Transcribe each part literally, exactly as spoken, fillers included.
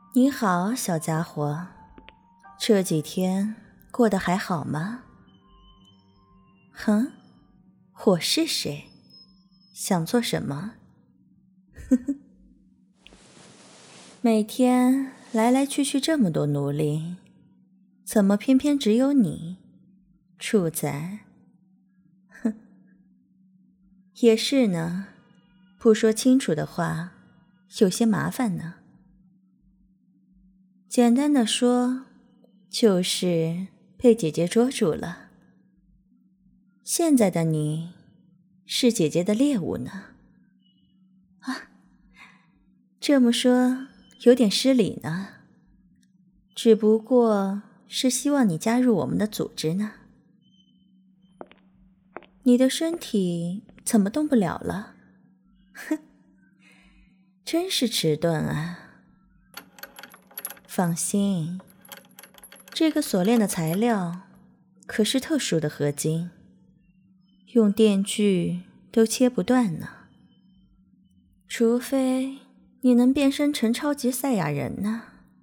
你好，小家伙，这几天过得还好吗？哼，我是谁？想做什么？呵呵，每天来来去去这么多奴隶，怎么偏偏只有你，畜仔？哼，也是呢，不说清楚的话，有些麻烦呢。简单的说，就是被姐姐捉住了。现在的你，是姐姐的猎物呢。啊，这么说有点失礼呢。只不过是希望你加入我们的组织呢。你的身体怎么动不了了？哼，真是迟钝啊。放心，这个锁链的材料可是特殊的合金，用电锯都切不断呢。除非你能变身成超级赛亚人呢。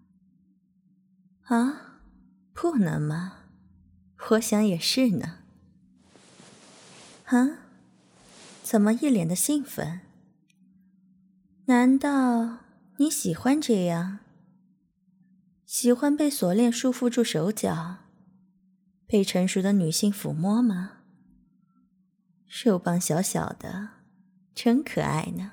啊，不能吗？我想也是呢。啊，怎么一脸的兴奋？难道你喜欢这样？喜欢被锁链束缚住手脚，被成熟的女性抚摸吗？肉棒小小的，真可爱呢。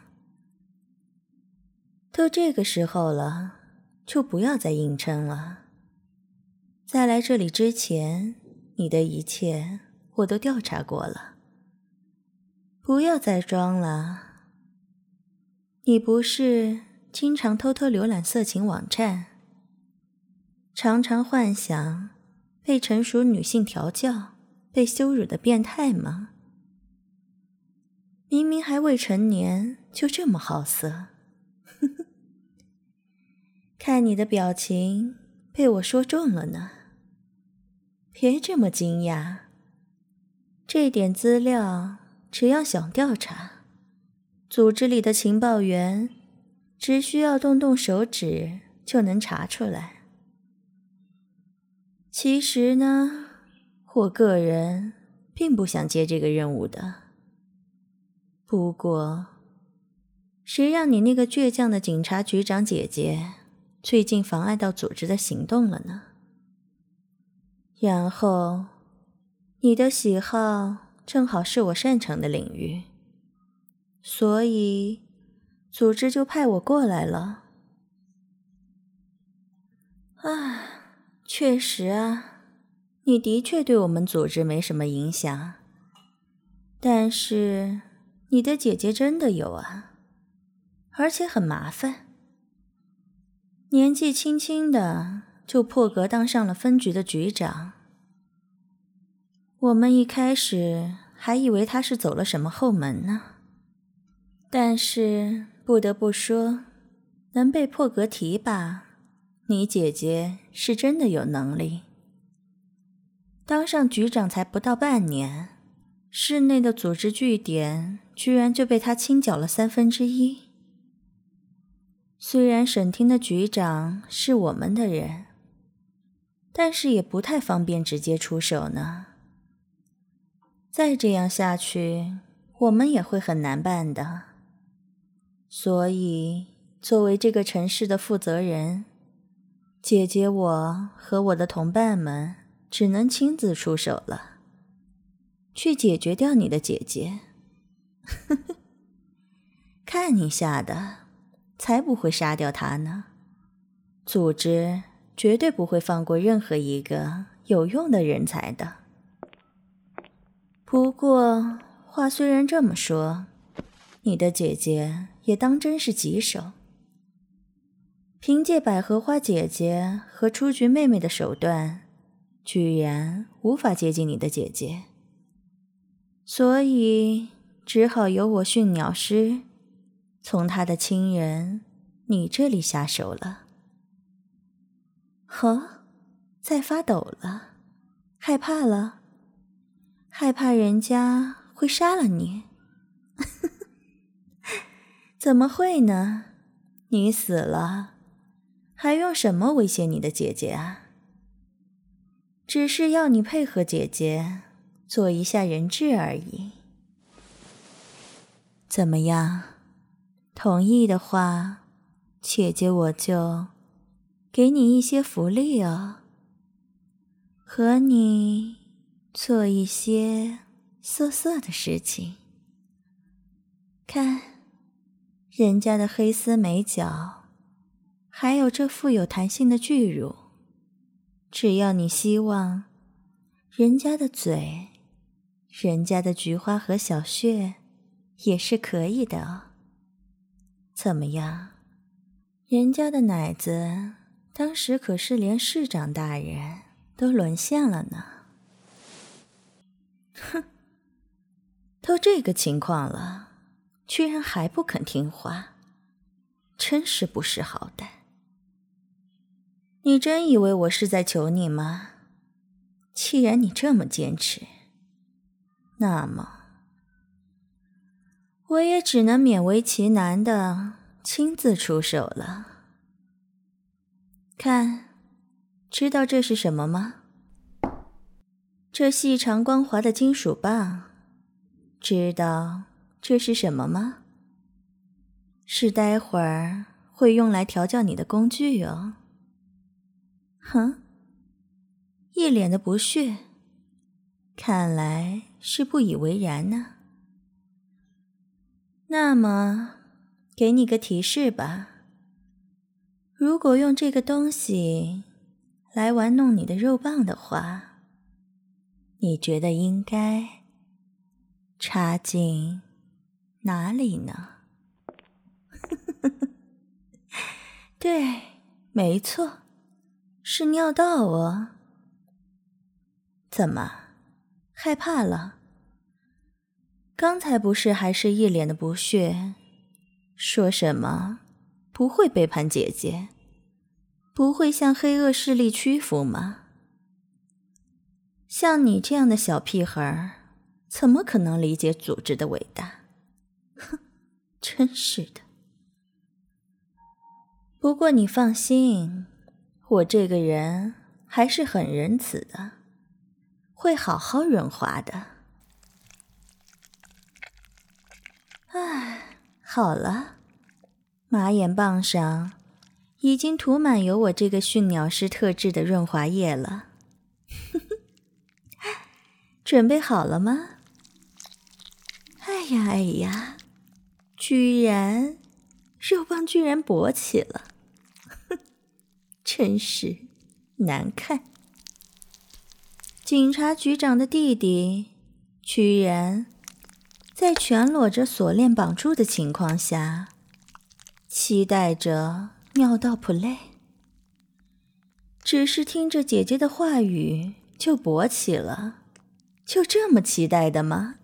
都这个时候了，就不要再硬撑了。在来这里之前，你的一切我都调查过了。不要再装了。你不是经常偷偷浏览色情网站，常常幻想被成熟女性调教、被羞辱的变态吗？明明还未成年，就这么好色。看你的表情，被我说中了呢。别这么惊讶，这点资料只要想调查，组织里的情报员只需要动动手指就能查出来。其实呢，我个人并不想接这个任务的。不过，谁让你那个倔强的警察局长姐姐最近妨碍到组织的行动了呢？然后，你的喜好正好是我擅长的领域，所以组织就派我过来了。啊，确实啊，你的确对我们组织没什么影响，但是你的姐姐真的有啊，而且很麻烦。年纪轻轻的就破格当上了分局的局长。我们一开始还以为他是走了什么后门呢，但是不得不说，能被破格提拔，你姐姐是真的有能力。当上局长才不到半年，市内的组织据点居然就被他清剿了三分之一。虽然省厅的局长是我们的人，但是也不太方便直接出手呢。再这样下去，我们也会很难办的。所以，作为这个城市的负责人，姐姐我和我的同伴们只能亲自出手了，去解决掉你的姐姐。看你吓的，才不会杀掉她呢。组织绝对不会放过任何一个有用的人才的。不过，话虽然这么说，你的姐姐也当真是棘手。凭借百合花姐姐和雏菊妹妹的手段，居然无法接近你的姐姐，所以只好由我驯鸟师从她的亲人你这里下手了。呵，在发抖了，害怕了，害怕人家会杀了你。怎么会呢？你死了， 还用什么威胁你的姐姐啊？只是要你配合姐姐做一下人质而已。怎么样？同意的话，姐姐我就给你一些福利哦，和你做一些色色的事情。看，人家的黑丝美脚，还有这富有弹性的巨乳，只要你希望，人家的嘴，人家的菊花和小穴也是可以的哦。怎么样？人家的奶子当时可是连市长大人都沦陷了呢。哼，都这个情况了，居然还不肯听话，真是不识好歹。你真以为我是在求你吗？既然你这么坚持，那么我也只能勉为其难的亲自出手了。看，知道这是什么吗？这细长光滑的金属棒，知道这是什么吗？是待会儿会用来调教你的工具哦。哼，一脸的不屑，看来是不以为然呢。那么，给你个提示吧。如果用这个东西来玩弄你的肉棒的话，你觉得应该插进哪里呢？对，没错，是尿道哦。怎么，害怕了？刚才不是还是一脸的不屑，说什么不会背叛姐姐，不会向黑恶势力屈服吗？像你这样的小屁孩儿，怎么可能理解组织的伟大？哼，真是的。不过你放心，我这个人还是很仁慈的，会好好润滑的。唉，好了，马眼棒上已经涂满有我这个驯鸟师特制的润滑液了。准备好了吗？哎呀哎呀，居然肉棒居然勃起了，真是难看。警察局长的弟弟居然在全裸着锁链绑住的情况下，期待着尿道 play， 只是听着姐姐的话语就勃起了，就这么期待的吗？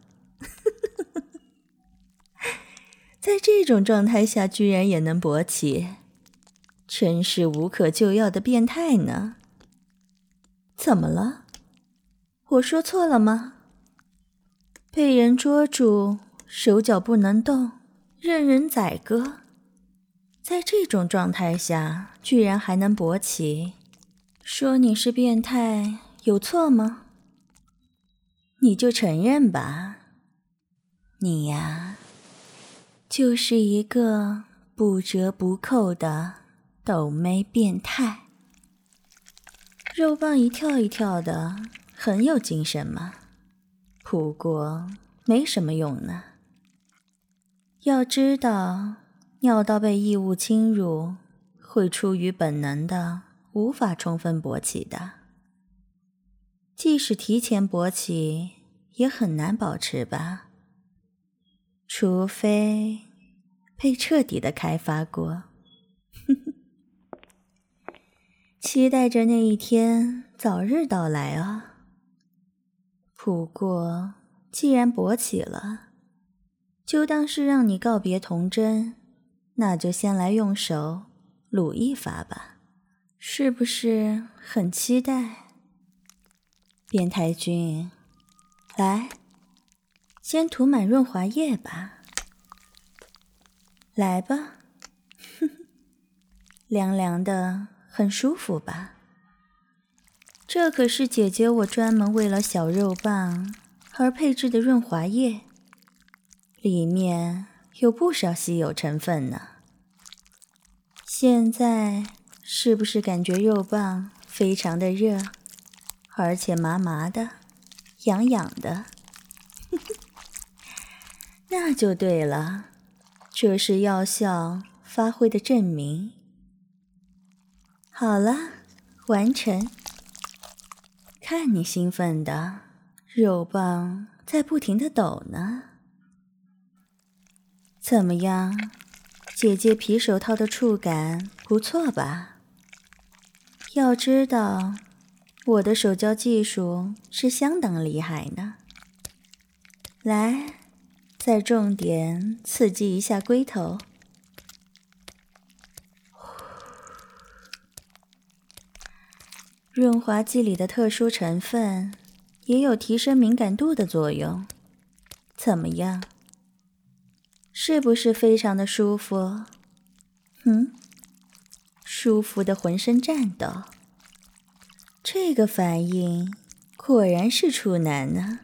在这种状态下居然也能勃起，真是无可救药的变态呢。怎么了？我说错了吗？被人捉住，手脚不能动，任人宰割，在这种状态下居然还能勃起，说你是变态有错吗？你就承认吧，你呀，就是一个不折不扣的抖妹变态。肉棒一跳一跳的，很有精神嘛，不过没什么用呢。要知道，尿道被异物侵入，会出于本能的无法充分勃起的。即使提前勃起，也很难保持吧，除非被彻底的开发过。期待着那一天早日到来啊！不过，既然勃起了，就当是让你告别童真，那就先来用手撸一发吧，是不是很期待？变态君，来，先涂满润滑液吧。来吧，哼哼，凉凉的很舒服吧？这可是姐姐我专门为了小肉棒而配制的润滑液，里面有不少稀有成分呢。现在是不是感觉肉棒非常的热，而且麻麻的，痒痒的？那就对了，这是药效发挥的证明。好了，完成。看你兴奋的，肉棒在不停地抖呢。怎么样，姐姐皮手套的触感不错吧？要知道，我的手交技术是相当厉害呢。来，再重点刺激一下龟头。润滑剂里的特殊成分也有提升敏感度的作用。怎么样？是不是非常的舒服？嗯，舒服的浑身颤抖。这个反应果然是处男呢。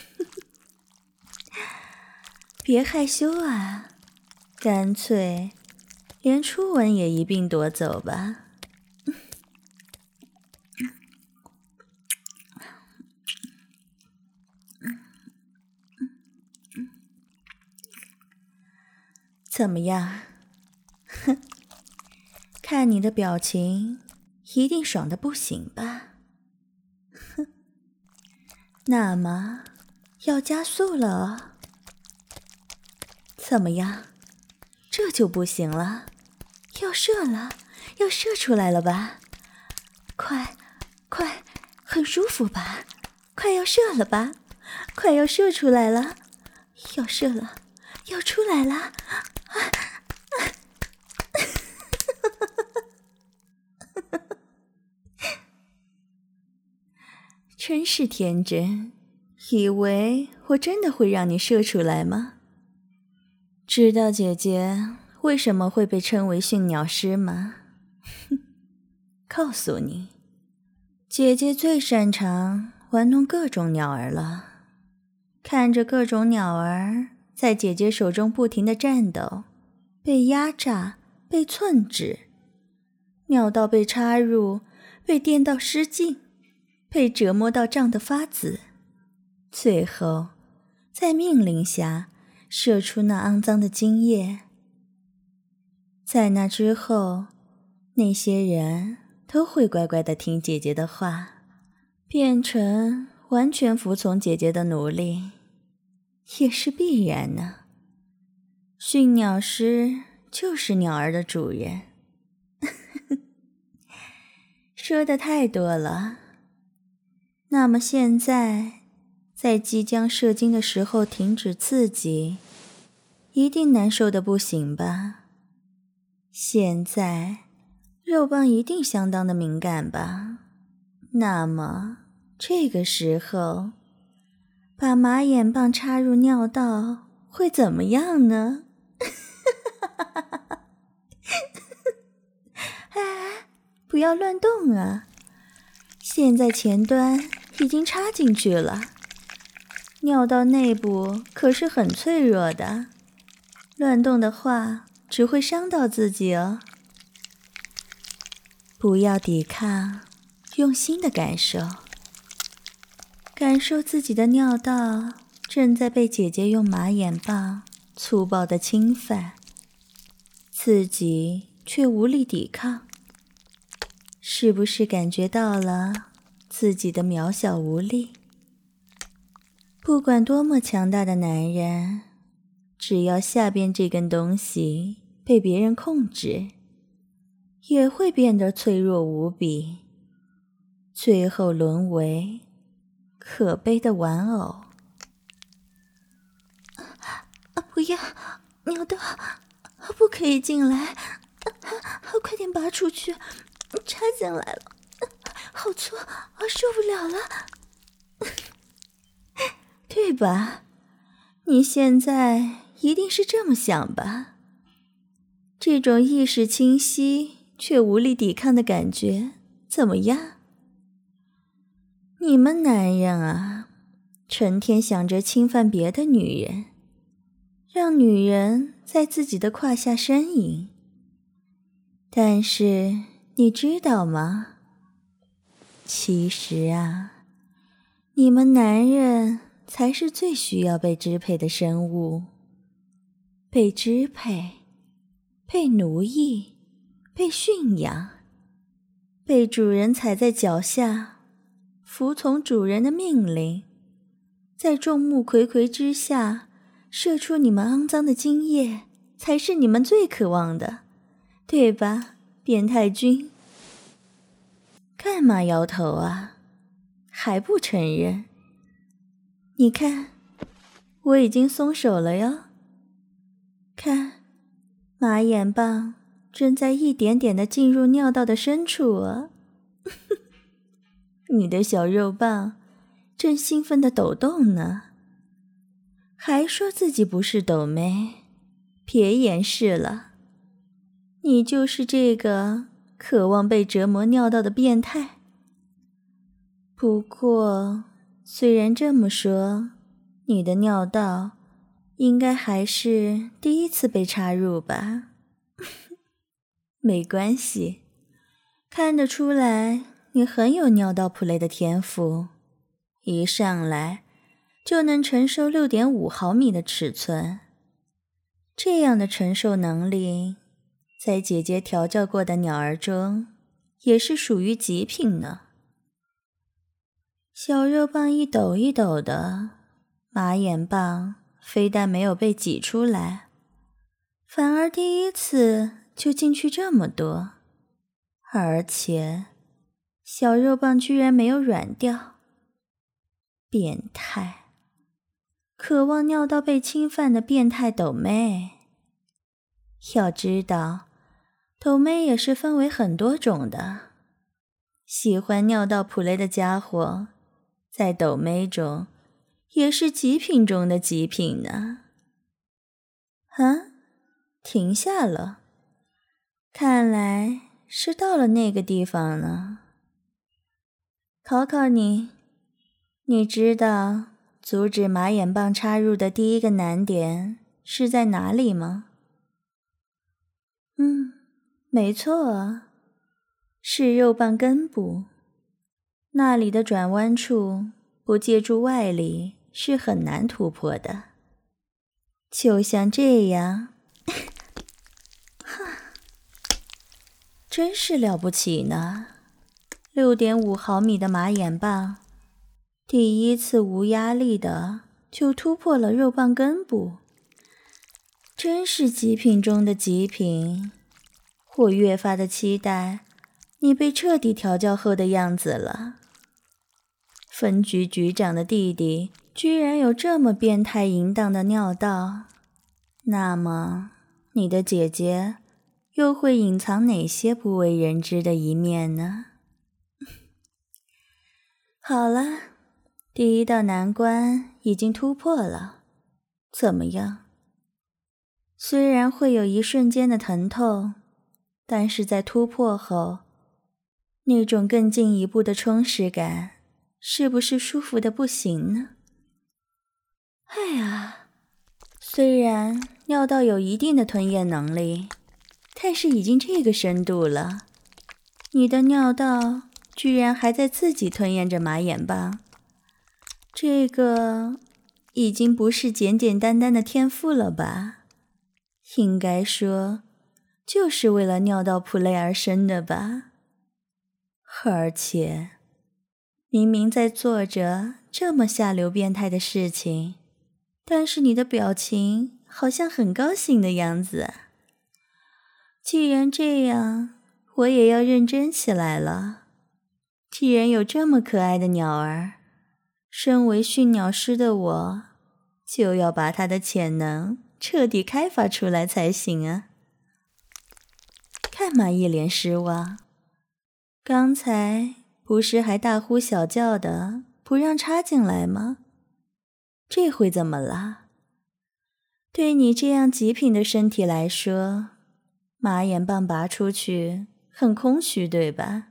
别害羞啊，干脆连初吻也一并夺走吧。怎么样？哼，看你的表情，一定爽得不行吧？哼，那么要加速了哦。怎么样？这就不行了，要射了，要射出来了吧？快，快，很舒服吧？快要射了吧？快要射出来了，要射了，要出来了。真是天真，以为我真的会让你射出来吗？知道姐姐为什么会被称为驯鸟师吗？哼，告诉你，姐姐最擅长玩弄各种鸟儿了。看着各种鸟儿在姐姐手中不停地战斗，被压榨，被寸止，尿道被插入，被电到失禁，被折磨到胀得发紫，最后在命令下射出那肮脏的精液。在那之后，那些人都会乖乖地听姐姐的话，变成完全服从姐姐的奴隶，也是必然呢。驯鸟师就是鸟儿的主人。说的太多了。那么现在，在即将射精的时候停止刺激，一定难受的不行吧？现在，肉棒一定相当的敏感吧？那么，这个时候，把马眼棒插入尿道会怎么样呢？哎，不要乱动啊！现在前端已经插进去了，尿道内部可是很脆弱的，乱动的话只会伤到自己哦。不要抵抗，用心的感受，感受自己的尿道正在被姐姐用马眼棒粗暴的侵犯，自己却无力抵抗。是不是感觉到了自己的渺小无力？不管多么强大的男人，只要下边这根东西被别人控制，也会变得脆弱无比，最后沦为可悲的玩偶。啊，不要，尿道不可以进来，快点拔出去，插进来了，好粗，受不了了。对吧？你现在一定是这么想吧？这种意识清晰、 却无力抵抗的感觉怎么样？你们男人啊，成天想着侵犯别的女人，让女人在自己的胯下呻吟。但是你知道吗？其实啊，你们男人才是最需要被支配的生物。被支配，被奴役，被驯养，被主人踩在脚下，服从主人的命令，在众目睽睽之下射出你们肮脏的精液，才是你们最渴望的，对吧，变态君？干嘛摇头啊？还不承认？你看，我已经松手了哟。看，马眼棒正在一点点地进入尿道的深处啊。你的小肉棒正兴奋地抖动呢，还说自己不是抖妹，别掩饰了，你就是这个渴望被折磨尿道的变态。不过，虽然这么说，你的尿道应该还是第一次被插入吧？没关系，看得出来你很有尿道普雷的天赋，一上来就能承受 六点五毫米的尺寸。这样的承受能力，在姐姐调教过的鸟儿中也是属于极品呢。小肉棒一抖一抖的，马眼棒非但没有被挤出来，反而第一次就进去这么多，而且小肉棒居然没有软掉。变态，渴望尿道被侵犯的变态抖妹。要知道，抖妹也是分为很多种的，喜欢尿道普雷的家伙在抖妹中也是极品中的极品呢。啊，停下了，看来是到了那个地方呢。考考你，你知道阻止马眼棒插入的第一个难点是在哪里吗？嗯，没错啊，是肉棒根部。那里的转弯处不借助外力是很难突破的。就像这样。真是了不起呢， 六点五毫米的马眼棒第一次无压力的就突破了肉棒根部，真是极品中的极品。我越发的期待你被彻底调教后的样子了。分局局长的弟弟居然有这么变态淫荡的尿道，那么你的姐姐又会隐藏哪些不为人知的一面呢？好了，第一道难关已经突破了，怎么样？虽然会有一瞬间的疼痛，但是在突破后，那种更进一步的充实感，是不是舒服的不行呢？哎呀，虽然尿道有一定的吞咽能力，但是已经这个深度了，你的尿道居然还在自己吞咽着马眼棒，这个已经不是简简单单的天赋了吧？应该说，就是为了尿道普雷而生的吧？而且，明明在做着这么下流变态的事情，但是你的表情好像很高兴的样子。既然这样，我也要认真起来了。既然有这么可爱的鸟儿，身为驯鸟师的我，就要把它的潜能彻底开发出来才行啊！干嘛一脸失望？刚才不是还大呼小叫的不让插进来吗？这回怎么了？对你这样极品的身体来说，马眼棒拔出去很空虚，对吧？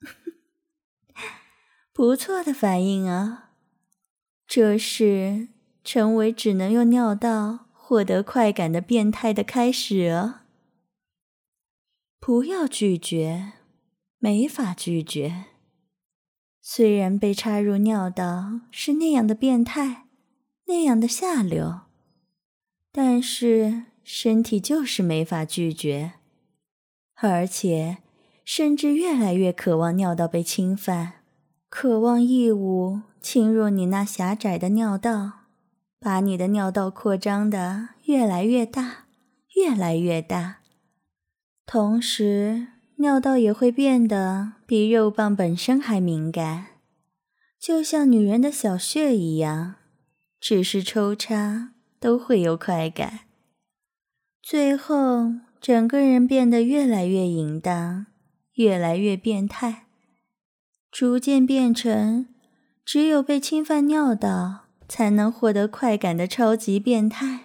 不错的反应啊，这是成为只能用尿道获得快感的变态的开始啊！不要拒绝，没法拒绝。虽然被插入尿道是那样的变态，那样的下流，但是身体就是没法拒绝，而且甚至越来越渴望尿道被侵犯，渴望异物侵入你那狭窄的尿道，把你的尿道扩张得越来越大，越来越大。同时，尿道也会变得比肉棒本身还敏感，就像女人的小穴一样，只是抽插都会有快感。最后，整个人变得越来越淫荡，越来越变态，逐渐变成只有被侵犯尿道才能获得快感的超级变态。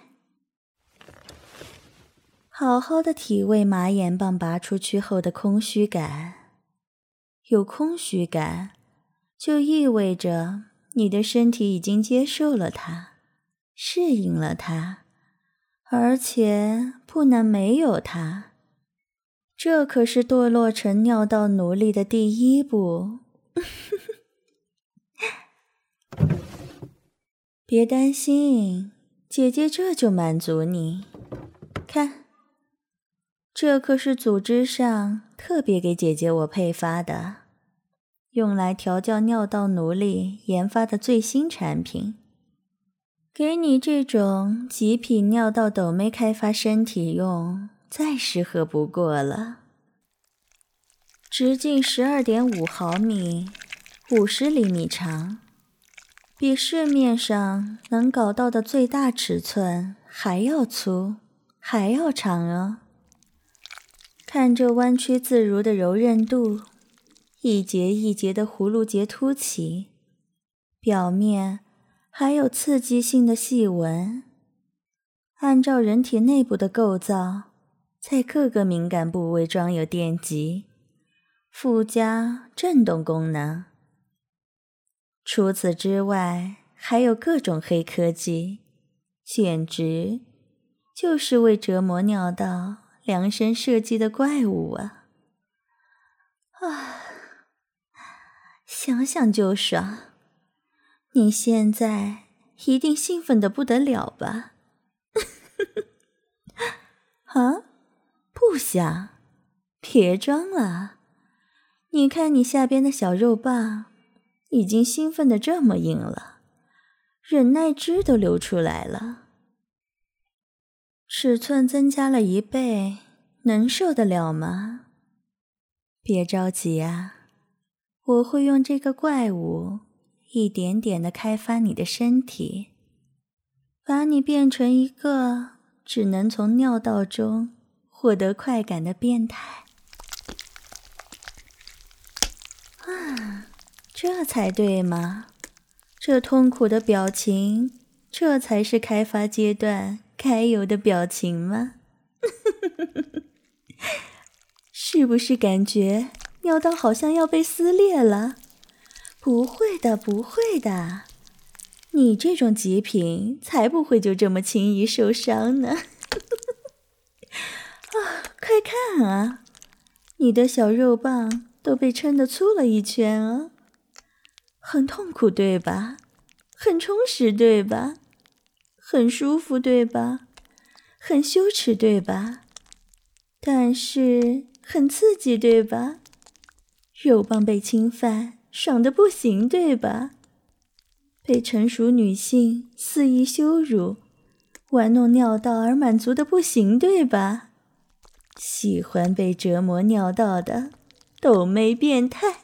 好好的体味马眼棒拔出去后的空虚感，有空虚感就意味着你的身体已经接受了它，适应了它，而且不能没有它。这可是堕落成尿道奴隶的第一步。别担心，姐姐这就满足你。看，这可是组织上特别给姐姐我配发的，用来调教尿道奴隶研发的最新产品，给你这种极品尿道抖妹开发身体用，再适合不过了。直径 十二点五毫米，五十厘米长，比市面上能搞到的最大尺寸还要粗，还要长哦。看这弯曲自如的柔韧度，一节一节的葫芦结凸起，表面还有刺激性的细纹。按照人体内部的构造，在各个敏感部位装有电极，附加震动功能。除此之外，还有各种黑科技，简直就是为折磨尿道量身设计的怪物啊！啊，想想就爽。你现在一定兴奋得不得了吧？啊，不想？别装了。你看你下边的小肉棒，已经兴奋得这么硬了，忍耐汁都流出来了。尺寸增加了一倍，能受得了吗？别着急啊，我会用这个怪物一点点地开发你的身体，把你变成一个只能从尿道中获得快感的变态。啊，这才对嘛！这痛苦的表情，这才是开发阶段该有的表情吗？是不是感觉尿道好像要被撕裂了？不会的，不会的，你这种极品才不会就这么轻易受伤呢。啊，快看啊，你的小肉棒都被撑得粗了一圈啊，很痛苦对吧？很充实对吧？很舒服对吧？很羞耻对吧？但是很刺激对吧？肉棒被侵犯，爽得不行对吧？被成熟女性肆意羞辱，玩弄尿道而满足的不行对吧？喜欢被折磨尿道的抖妹变态。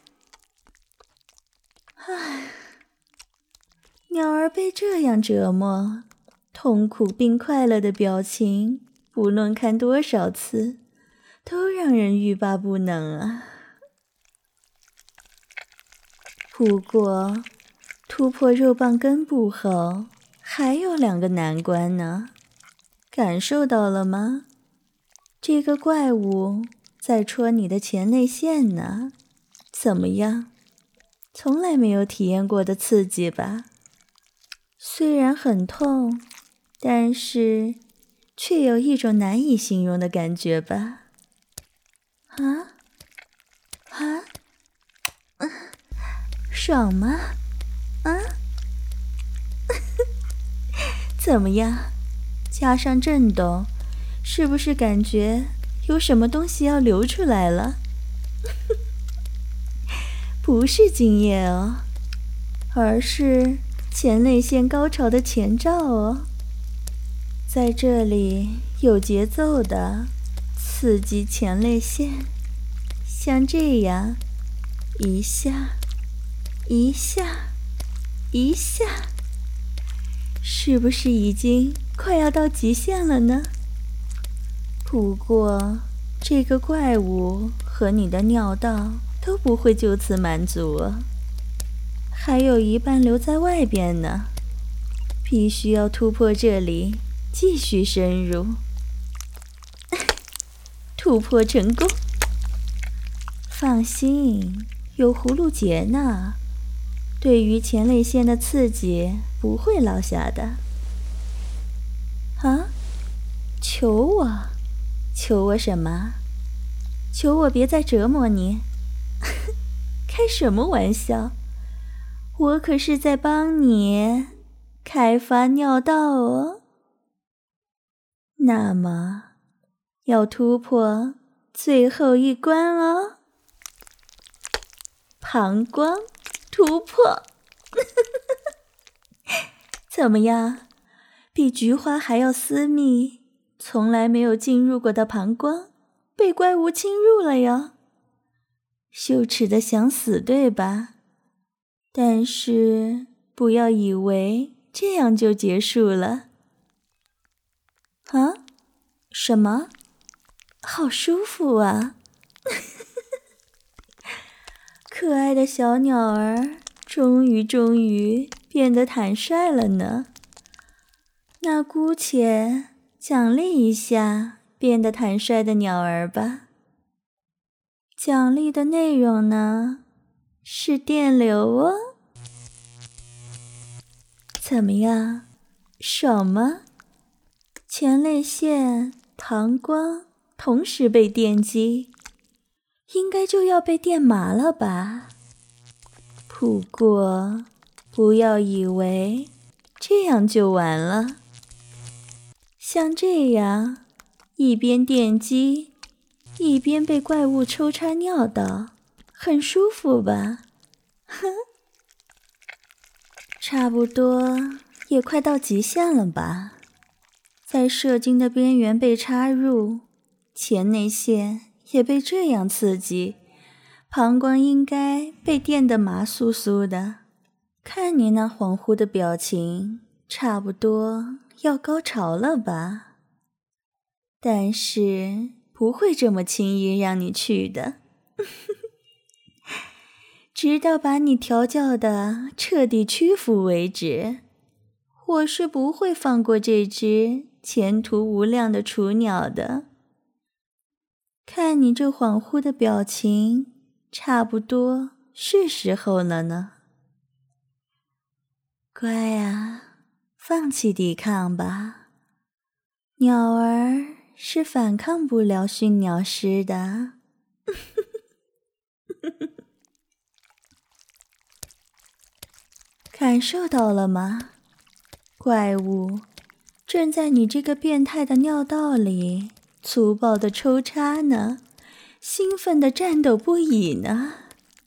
唉，鸟儿被这样折磨，痛苦并快乐的表情，不论看多少次，都让人欲罢不能啊。不过，突破肉棒根部后，还有两个难关呢。感受到了吗？这个怪物在戳你的前列腺呢，怎么样？从来没有体验过的刺激吧？虽然很痛，但是却有一种难以形容的感觉吧？啊？啊？啊，爽吗？啊？怎么样？加上震动，是不是感觉有什么东西要流出来了？不是精液哦，而是前列腺高潮的前兆哦。在这里有节奏的刺激前列腺，像这样一下一下一下，是不是已经快要到极限了呢？不过这个怪物和你的尿道都不会就此满足啊，还有一半留在外边呢，必须要突破这里，继续深入。突破成功！放心，有葫芦结呢，对于前列腺的刺激不会落下的。啊？求我？求我什么？求我别再折磨你？开什么玩笑？我可是在帮你开发尿道哦。那么，要突破最后一关哦。膀胱突破。怎么样？比菊花还要私密，从来没有进入过的膀胱被怪物侵入了哟。羞耻的想死，对吧？但是不要以为这样就结束了。啊？什么？好舒服啊！可爱的小鸟儿终于终于变得坦率了呢。那姑且奖励一下变得坦率的鸟儿吧。奖励的内容呢，是电流哦。怎么样，爽吗？前列腺、膀胱同时被电击，应该就要被电麻了吧？不过，不要以为这样就完了。像这样，一边电击，一边被怪物抽插尿道，很舒服吧？哼，差不多也快到极限了吧？在射精的边缘被插入，前列腺也被这样刺激，膀胱应该被电得麻酥酥的。看你那恍惚的表情，差不多要高潮了吧？但是不会这么轻易让你去的。直到把你调教的彻底屈服为止，我是不会放过这只前途无量的雏鸟的。看你这恍惚的表情，差不多是时候了呢。乖啊，放弃抵抗吧。鸟儿是反抗不了驯鸟师的。感受到了吗？怪物正在你这个变态的尿道里粗暴的抽插呢，兴奋的颤抖不已呢。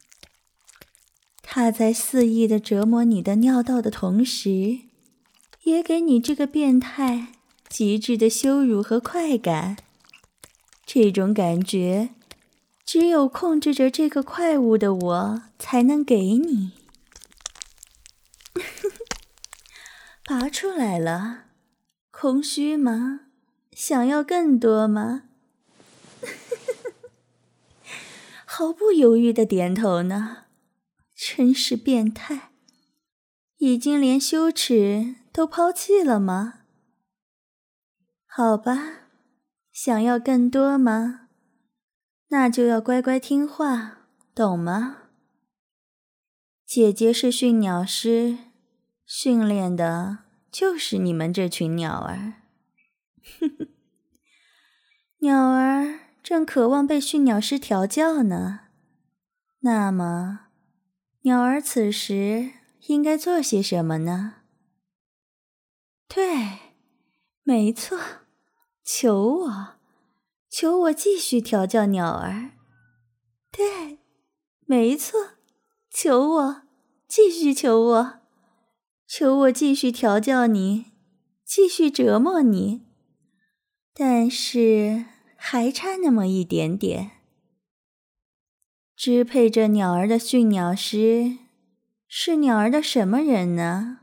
他在肆意的折磨你的尿道的同时，也给你这个变态极致的羞辱和快感。这种感觉，只有控制着这个怪物的我才能给你。拔出来了，空虚吗？想要更多吗？毫不犹豫的点头呢，真是变态，已经连羞耻都抛弃了吗？好吧，想要更多吗？ 那就要乖乖听话，懂吗？姐姐是驯鸟师，训练的就是你们这群鸟儿。鸟儿正渴望被驯鸟师调教呢。那么，鸟儿此时应该做些什么呢？对，没错，求我，求我继续调教鸟儿。对，没错，求我，继续求我，求我继续调教你，继续折磨你。但是还差那么一点点。支配着鸟儿的驯鸟师是鸟儿的什么人呢？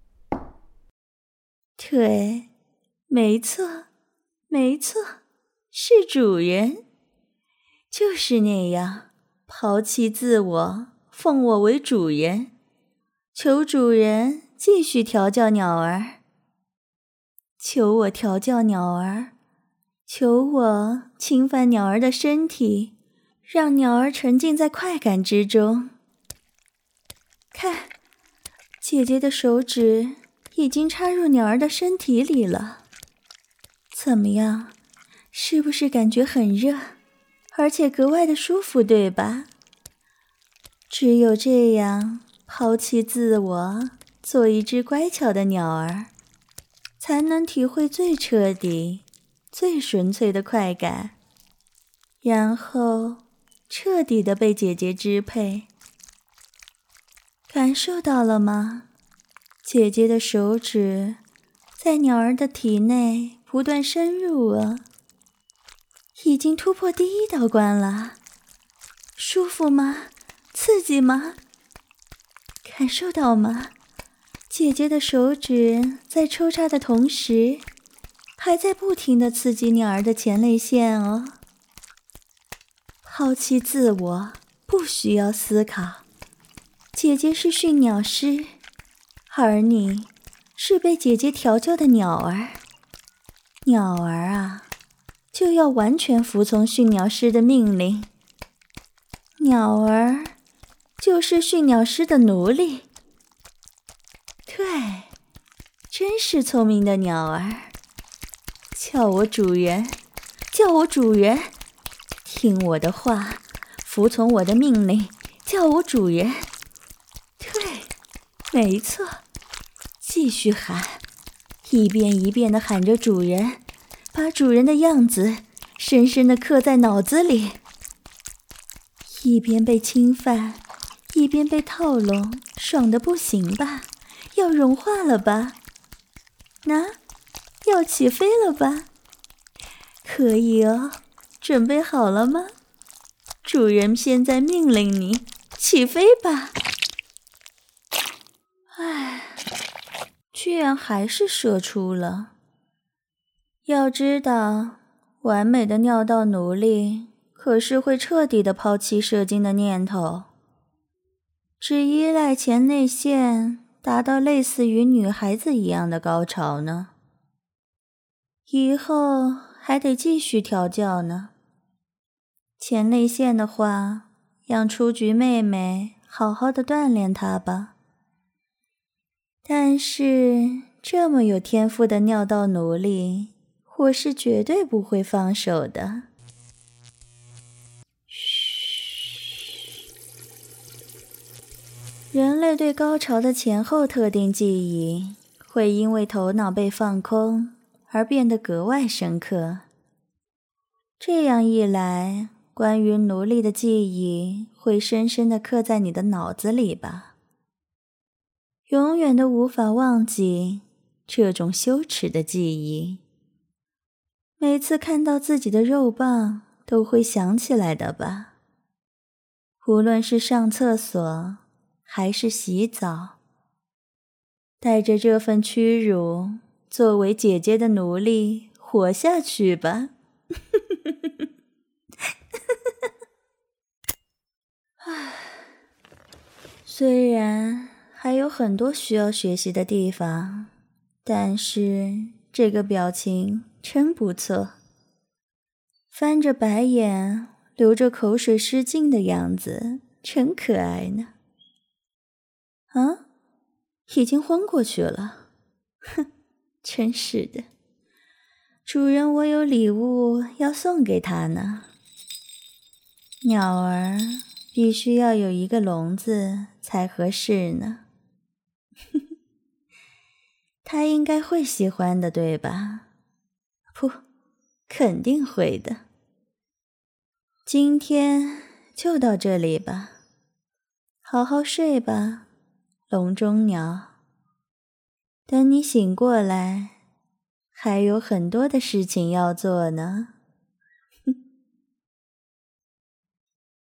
对，没错，没错，是主人。就是那样，抛弃自我，奉我为主人，求主人继续调教鸟儿。求我调教鸟儿，求我侵犯鸟儿的身体，让鸟儿沉浸在快感之中。看，姐姐的手指已经插入鸟儿的身体里了。怎么样，是不是感觉很热，而且格外的舒服，对吧？只有这样，抛弃自我，做一只乖巧的鸟儿，才能体会最彻底、最纯粹的快感，然后彻底的被姐姐支配。感受到了吗？姐姐的手指在鸟儿的体内不断深入啊，已经突破第一道关了。舒服吗？刺激吗？感受到吗？姐姐的手指在抽插的同时，还在不停地刺激鸟儿的前列腺哦。抛弃自我，不需要思考。姐姐是驯鸟师，而你是被姐姐调教的鸟儿。鸟儿啊，就要完全服从驯鸟师的命令。鸟儿就是驯鸟师的奴隶。对，真是聪明的鸟儿。叫我主人，叫我主人，听我的话，服从我的命令，叫我主人。对，没错，继续喊，一遍一遍地喊着主人，把主人的样子深深地刻在脑子里。一边被侵犯，一边被套拢，爽得不行吧？要融化了吧？那，要起飞了吧？可以哦，准备好了吗？主人现在命令你起飞吧。唉，居然还是射出了。要知道，完美的尿道奴隶可是会彻底的抛弃射精的念头，只依赖前列腺达到类似于女孩子一样的高潮呢。以后还得继续调教呢。前列腺的话，让雏菊妹妹好好的锻炼它吧。但是这么有天赋的尿道奴隶，我是绝对不会放手的。嘘，人类对高潮的前后特定记忆，会因为头脑被放空而变得格外深刻。这样一来，关于奴隶的记忆会深深地刻在你的脑子里吧，永远都无法忘记这种羞耻的记忆。每次看到自己的肉棒都会想起来的吧，无论是上厕所还是洗澡，带着这份屈辱，作为姐姐的奴隶活下去吧。唉，虽然还有很多需要学习的地方，但是这个表情真不错。翻着白眼， 流着口水失禁的样子，真可爱呢。啊，已经昏过去了。哼，真是的。主人，我有礼物要送给他呢。鸟儿必须要有一个笼子才合适呢。他应该会喜欢的，对吧？噗，肯定会的。今天就到这里吧，好好睡吧，笼中鸟。等你醒过来，还有很多的事情要做呢。